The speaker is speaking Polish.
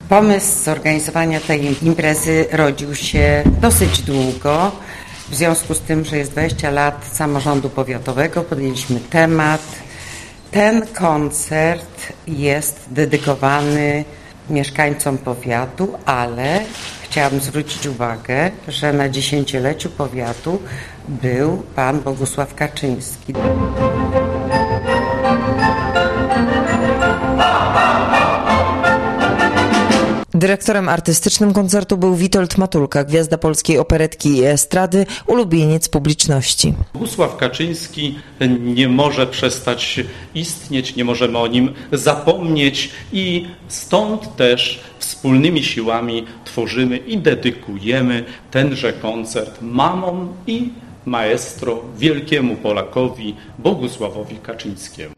Pomysł zorganizowania tej imprezy rodził się dosyć długo. W związku z tym, że jest 20 lat samorządu powiatowego, podjęliśmy temat. Ten koncert jest dedykowany mieszkańcom powiatu, ale chciałabym zwrócić uwagę, że na 10-leciu powiatu był pan Bogusław Kaczyński. Dyrektorem artystycznym koncertu był Witold Matulka, gwiazda polskiej operetki i estrady, ulubieniec publiczności. Bogusław Kaczyński nie może przestać istnieć, nie możemy o nim zapomnieć i stąd też wspólnymi siłami tworzymy i dedykujemy tenże koncert mamom i maestro, wielkiemu Polakowi Bogusławowi Kaczyńskiemu.